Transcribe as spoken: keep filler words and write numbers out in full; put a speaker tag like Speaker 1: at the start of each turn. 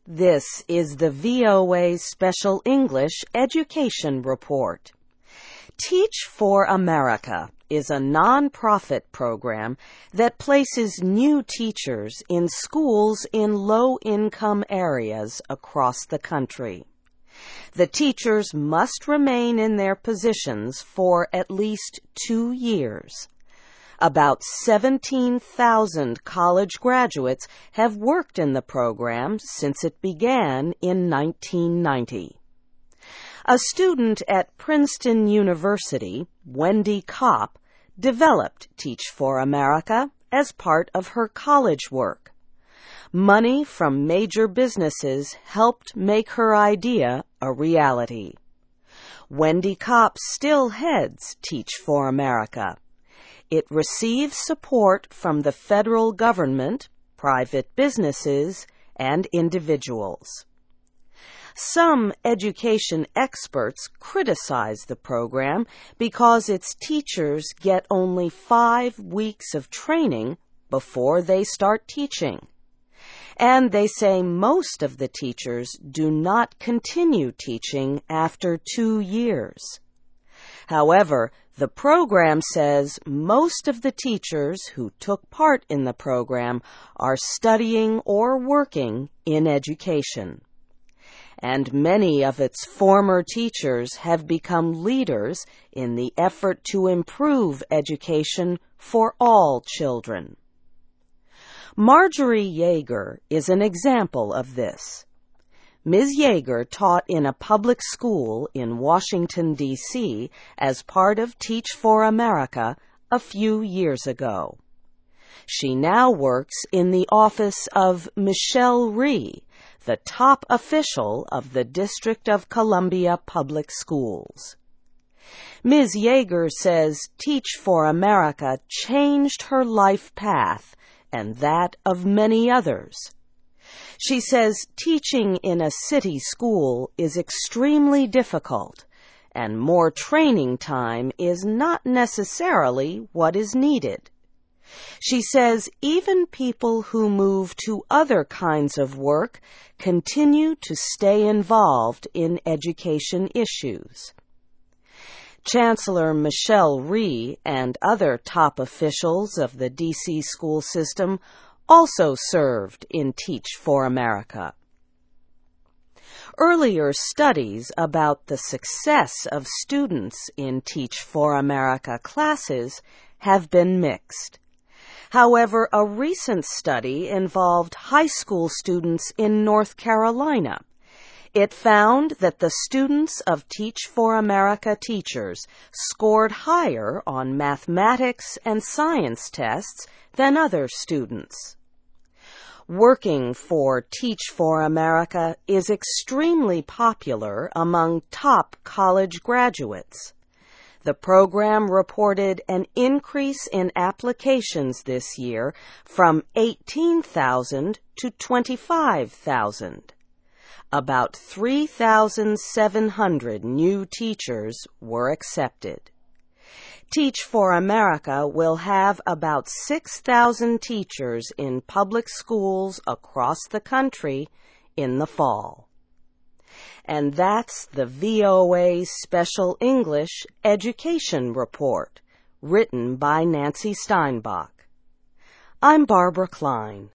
Speaker 1: This is the V O A Special English Education Report. Teach for America is a nonprofit program that places new teachers in schools in low-income areas across the country. The teachers must remain in their positions for at least two years. About seventeen thousand college graduates have worked in the program since it began in nineteen ninety. A student at Princeton University, Wendy Kopp, developed Teach for America as part of her college work. Money from major businesses helped make her idea a reality. Wendy Kopp still heads Teach for America. It receives support from the federal government, private businesses, and individuals. Some education experts criticize the program because its teachers get only five weeks of training before they start teaching. And they say most of the teachers do not continue teaching after two years. However, the program says most of the teachers who took part in the program are studying or working in education. And many of its former teachers have become leaders in the effort to improve education for all children. Marjorie Yeager is an example of this. Miz Yeager taught in a public school in Washington, D C as part of Teach for America a few years ago. She now works in the office of Michelle Rhee, the top official of the District of Columbia Public Schools. Miz Yeager says Teach for America changed her life path and that of many others. She says teaching in a city school is extremely difficult, and more training time is not necessarily what is needed. She says even people who move to other kinds of work continue to stay involved in education issues. Chancellor Michelle Rhee and other top officials of the D C school system also served in Teach for America. Earlier studies about the success of students in Teach for America classes have been mixed. However, a recent study involved high school students in North Carolina. It found that the students of Teach for America teachers scored higher on mathematics and science tests than other students. Working for Teach for America is extremely popular among top college graduates. The program reported an increase in applications this year from eighteen thousand to twenty-five thousand. About three thousand seven hundred new teachers were accepted. Teach for America will have about six thousand teachers in public schools across the country in the fall. And that's the V O A Special English Education Report, written by Nancy Steinbach. I'm Barbara Klein.